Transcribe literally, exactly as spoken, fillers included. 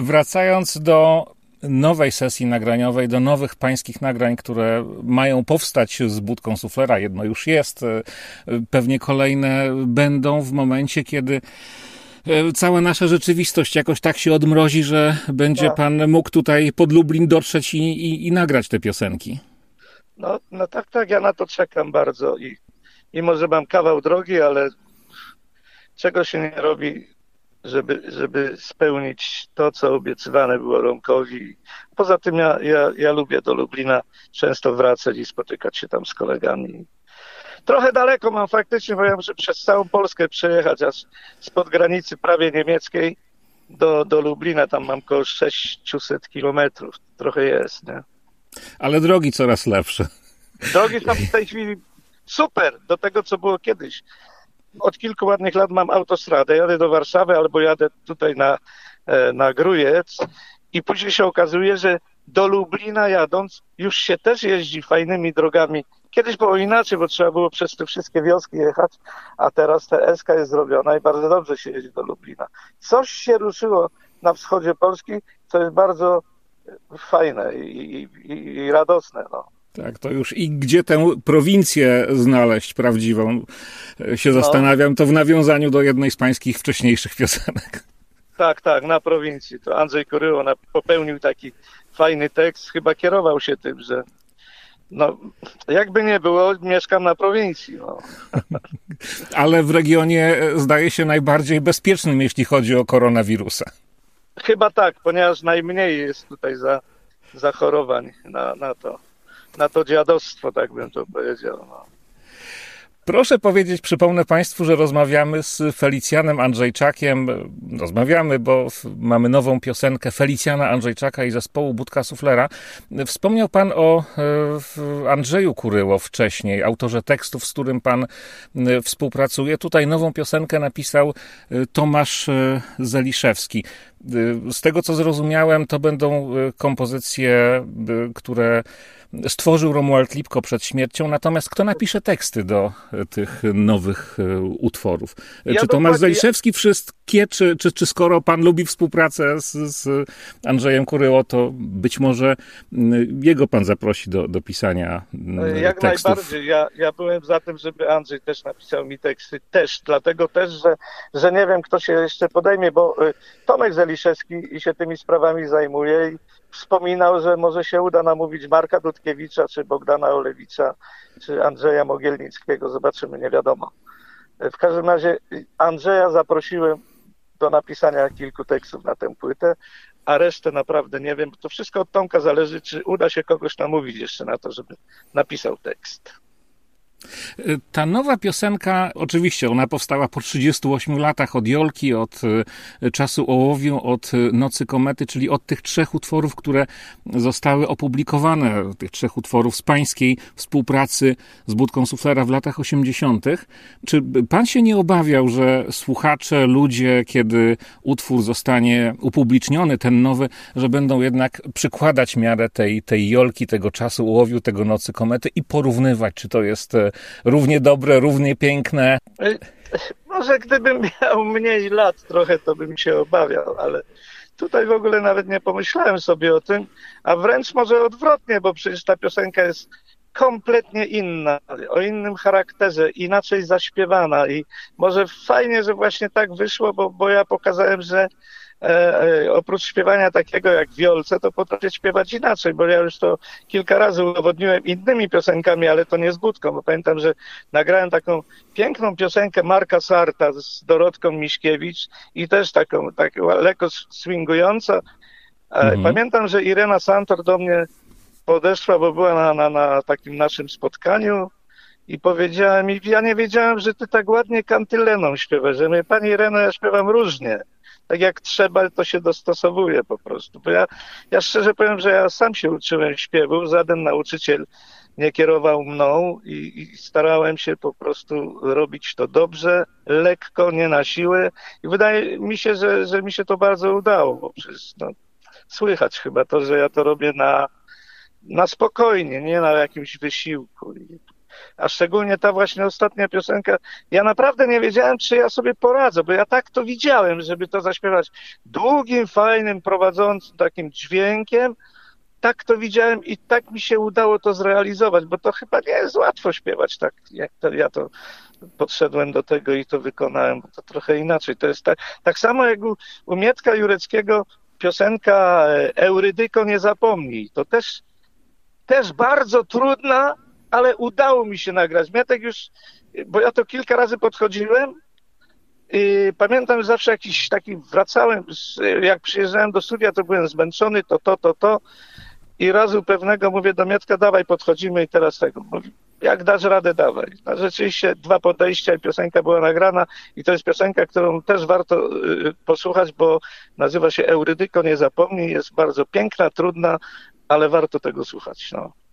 Wracając do nowej sesji nagraniowej, do nowych pańskich nagrań, które mają powstać z Budką Suflera. Jedno już jest, pewnie kolejne będą w momencie, kiedy cała nasza rzeczywistość jakoś tak się odmrozi, że będzie tak. pan mógł tutaj pod Lublin dotrzeć i, i, i nagrać te piosenki. No, no tak, tak, ja na to czekam bardzo i mimo, że mam kawał drogi, ale czego się nie robi, żeby, żeby spełnić to, co obiecywane było Romkowi. Poza tym ja, ja, ja lubię do Lublina często wracać i spotykać się tam z kolegami. Trochę daleko mam faktycznie, bo ja muszę przez całą Polskę przejechać, aż spod granicy prawie niemieckiej do, do Lublina, tam mam około sześćset kilometrów. Trochę jest, nie? Ale drogi coraz lepsze. Drogi są w tej chwili super, do tego, co było kiedyś. Od kilku ładnych lat mam autostradę, jadę do Warszawy albo jadę tutaj na, na Grójec i później się okazuje, że do Lublina jadąc już się też jeździ fajnymi drogami. Kiedyś było inaczej, bo trzeba było przez te wszystkie wioski jechać, a teraz ta eska jest zrobiona i bardzo dobrze się jeździ do Lublina. Coś się ruszyło na wschodzie Polski, co jest bardzo fajne i, i, i radosne, no. Tak, to już i gdzie tę prowincję znaleźć prawdziwą, się No. zastanawiam, to w nawiązaniu do jednej z pańskich wcześniejszych piosenek. Tak, tak, na prowincji. To Andrzej Kuryło popełnił taki fajny tekst, chyba kierował się tym, że no, jakby nie było, mieszkam na prowincji. No. Ale w regionie zdaje się najbardziej bezpiecznym, jeśli chodzi o koronawirusa. Chyba tak, ponieważ najmniej jest tutaj za, zachorowań na, na to. Na to dziadostwo, tak bym to powiedział. No. Proszę powiedzieć, przypomnę Państwu, że rozmawiamy z Felicjanem Andrzejczakiem. Rozmawiamy, bo mamy nową piosenkę Felicjana Andrzejczaka i zespołu Budka Suflera. Wspomniał Pan o Andrzeju Kuryło wcześniej, autorze tekstów, z którym Pan współpracuje. Tutaj nową piosenkę napisał Tomasz Zeliszewski. Z tego, co zrozumiałem, to będą kompozycje, które stworzył Romuald Lipko przed śmiercią, natomiast kto napisze teksty do tych nowych utworów? Ja czy Tomasz Zeliszewski wszystkie, czy, czy, czy skoro pan lubi współpracę z, z Andrzejem Kuryło, to być może jego pan zaprosi do, do pisania Jak tekstów? najbardziej. Ja, ja byłem za tym, żeby Andrzej też napisał mi teksty. Też, dlatego też, że, że nie wiem, kto się jeszcze podejmie, bo Tomek Zeliszewski i się tymi sprawami zajmuje i wspominał, że może się uda namówić Marka Dudkiewicza, czy Bogdana Olewicza, czy Andrzeja Mogielnickiego. Zobaczymy, nie wiadomo. W każdym razie Andrzeja zaprosiłem do napisania kilku tekstów na tę płytę, a resztę naprawdę nie wiem. To wszystko od Tomka zależy, czy uda się kogoś namówić jeszcze na to, żeby napisał tekst. Ta nowa piosenka, oczywiście ona powstała po trzydziestu ośmiu latach od Jolki, od Czasu Ołowiu, od Nocy Komety, czyli od tych trzech utworów, które zostały opublikowane, tych trzech utworów z pańskiej współpracy z Budką Suflera w latach osiemdziesiątych. Czy pan się nie obawiał, że słuchacze, ludzie, kiedy utwór zostanie upubliczniony, ten nowy, że będą jednak przykładać miarę tej, tej Jolki, tego Czasu Ołowiu, tego Nocy Komety i porównywać, czy to jest równie dobre, równie piękne? Może gdybym miał mniej lat trochę, to bym się obawiał, ale tutaj w ogóle nawet nie pomyślałem sobie o tym, a wręcz może odwrotnie, bo przecież ta piosenka jest kompletnie inna, o innym charakterze, inaczej zaśpiewana i może fajnie, że właśnie tak wyszło, bo, bo ja pokazałem, że E, e, oprócz śpiewania takiego jak w Wiolce, to potrafię śpiewać inaczej, bo ja już to kilka razy udowodniłem innymi piosenkami, ale to nie z Budką, bo pamiętam, że nagrałem taką piękną piosenkę Marka Sarta z Dorotką Miśkiewicz i też taką, taką lekko swingująca. Mhm. Pamiętam, że Irena Santor do mnie podeszła, bo była na, na, na takim naszym spotkaniu i powiedziała mi, ja nie wiedziałem, że ty tak ładnie kantyleną śpiewasz, że mnie, pani Ireno, ja śpiewam różnie. Tak jak trzeba, to się dostosowuje po prostu. Bo ja, ja szczerze powiem, że ja sam się uczyłem śpiewu, żaden nauczyciel nie kierował mną i, i starałem się po prostu robić to dobrze, lekko, nie na siłę. I wydaje mi się, że, że mi się to bardzo udało, bo przecież no, słychać chyba to, że ja to robię na, na spokojnie, nie na jakimś wysiłku. I a szczególnie ta właśnie ostatnia piosenka. Ja naprawdę nie wiedziałem, czy ja sobie poradzę, bo ja tak to widziałem, żeby to zaśpiewać długim, fajnym, prowadzącym takim dźwiękiem. Tak to widziałem i tak mi się udało to zrealizować, bo to chyba nie jest łatwo śpiewać tak, jak to ja to podszedłem do tego i to wykonałem, bo to trochę inaczej. To jest tak, tak samo jak u, u Mietka Jureckiego piosenka Eurydyko nie zapomnij. To też, też bardzo trudna, ale udało mi się nagrać. Mietek już, bo ja to kilka razy podchodziłem i pamiętam zawsze jakiś taki, wracałem, jak przyjeżdżałem do studia, to byłem zmęczony, to, to, to, to. I razu pewnego mówię do Mietka, dawaj, podchodzimy i teraz tego. Mówi, jak dasz radę, dawaj. No rzeczywiście dwa podejścia i piosenka była nagrana i to jest piosenka, którą też warto y, posłuchać, bo nazywa się Eurydyko, nie zapomnij, jest bardzo piękna, trudna, ale warto tego słuchać. No.